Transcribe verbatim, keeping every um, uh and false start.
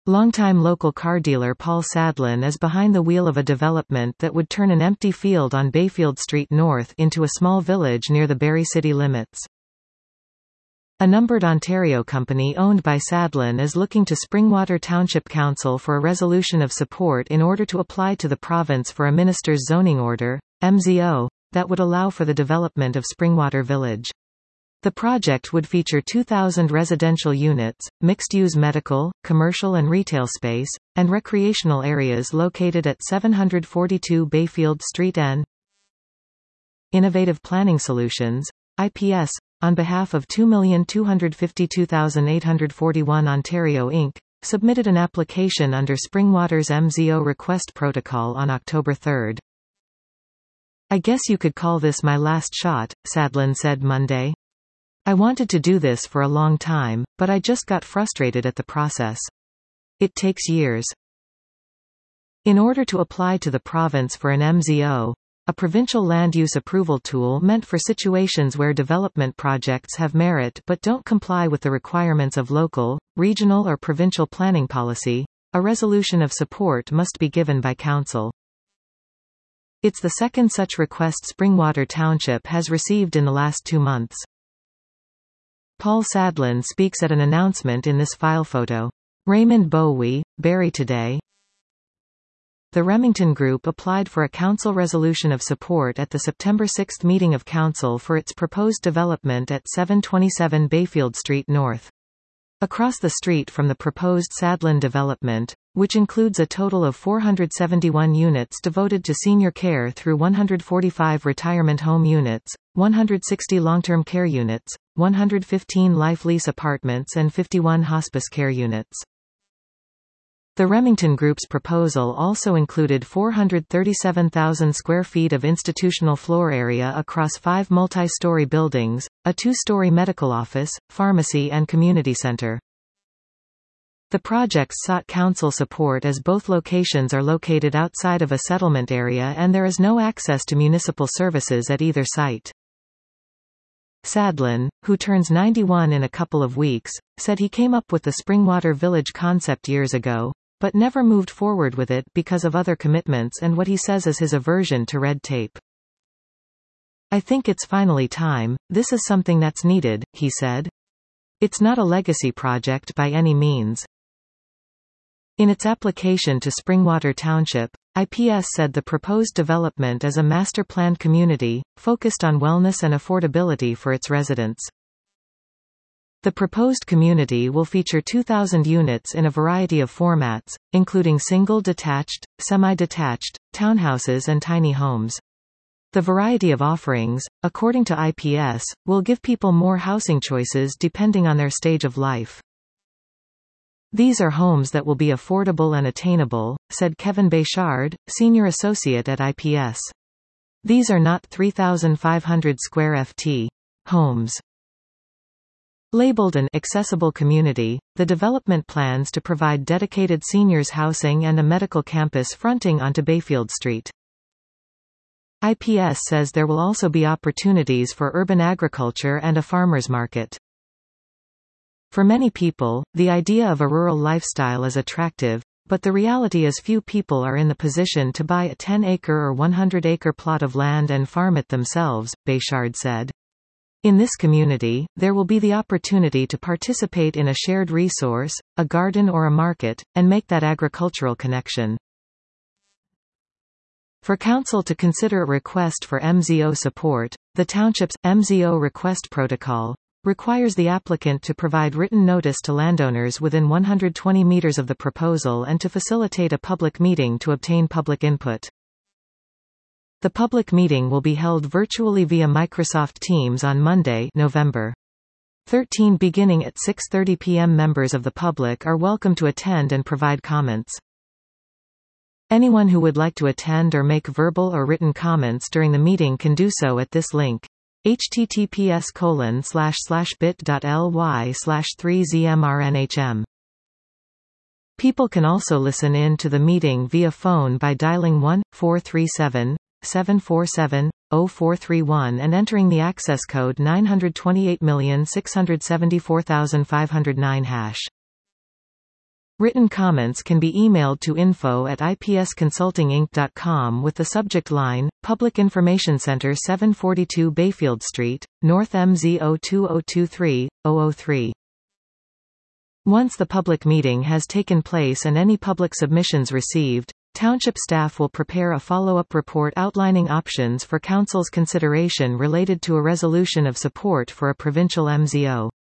Longtime local car dealer Paul Sadlin is behind the wheel of a development that would turn an empty field on Bayfield Street North into a small village near the Barrie city limits. A numbered Ontario company owned by Sadlin is looking to Springwater Township Council for a resolution of support in order to apply to the province for a minister's zoning order, M Z O, that would allow for the development of Springwater Village. The project would feature two thousand residential units, mixed-use medical, commercial and retail space, and recreational areas located at seven forty-two Bayfield Street N. Innovative Planning Solutions, I P S, on behalf of two million two hundred fifty-two thousand eight hundred forty-one Ontario Incorporated, submitted an application under Springwater's M Z O request protocol on October third. "I guess you could call this my last shot," Sadlin said Monday. "I wanted to do this for a long time, but I just got frustrated at the process. It takes years." In order to apply to the province for an M Z O, a provincial land use approval tool meant for situations where development projects have merit but don't comply with the requirements of local, regional or provincial planning policy, a resolution of support must be given by council. It's the second such request Springwater Township has received in the last two months. Paul Sadlin speaks at an announcement in this file photo. Raymond Bowie, Barrie Today. The Remington Group applied for a council resolution of support at the September sixth meeting of council for its proposed development at seven twenty-seven Bayfield Street North. Across the street from the proposed Sadlin development, which includes a total of four hundred seventy-one units devoted to senior care through one hundred forty-five retirement home units, one hundred sixty long-term care units, one hundred fifteen life lease apartments and fifty-one hospice care units. The Remington Group's proposal also included four hundred thirty-seven thousand square feet of institutional floor area across five multi-story buildings, a two-story medical office, pharmacy and community center. The projects sought council support as both locations are located outside of a settlement area and there is no access to municipal services at either site. Sadlin, who turns ninety-one in a couple of weeks, said he came up with the Springwater Village concept years ago, but never moved forward with it because of other commitments and what he says is his aversion to red tape. "I think it's finally time, this is something that's needed," he said. "It's not a legacy project by any means." In its application to Springwater Township, I P S said the proposed development is a master-planned community, focused on wellness and affordability for its residents. The proposed community will feature two thousand units in a variety of formats, including single-detached, semi-detached, townhouses and tiny homes. The variety of offerings, according to I P S, will give people more housing choices depending on their stage of life. "These are homes that will be affordable and attainable," said Kevin Béchard, senior associate at I P S. "These are not three thousand five hundred square feet homes." Labeled an accessible community, the development plans to provide dedicated seniors housing and a medical campus fronting onto Bayfield Street. I P S says there will also be opportunities for urban agriculture and a farmer's market. For many people, the idea of a rural lifestyle is attractive, but the reality is few people are in the position to buy a ten acre or one hundred acre plot of land and farm it themselves, Béchard said. In this community, there will be the opportunity to participate in a shared resource, a garden or a market, and make that agricultural connection. For council to consider a request for M Z O support, the township's M Z O request protocol requires the applicant to provide written notice to landowners within one hundred twenty meters of the proposal and to facilitate a public meeting to obtain public input. The public meeting will be held virtually via Microsoft Teams on Monday, November thirteenth beginning at six thirty p m Members of the public are welcome to attend and provide comments. Anyone who would like to attend or make verbal or written comments during the meeting can do so at this link: https colon slash slash bit.ly slash 3zmrnhm. People can also listen in to the meeting via phone by dialing one four three seven, seven four seven, zero four three one and entering the access code nine two eight six seven four five zero nine hash. Written comments can be emailed to info at i p s consulting inc dot com with the subject line, Public Information Center seven forty-two Bayfield Street, North M Z zero two zero two three, zero zero three. Once the public meeting has taken place and any public submissions received, Township staff will prepare a follow-up report outlining options for Council's consideration related to a resolution of support for a provincial M Z O.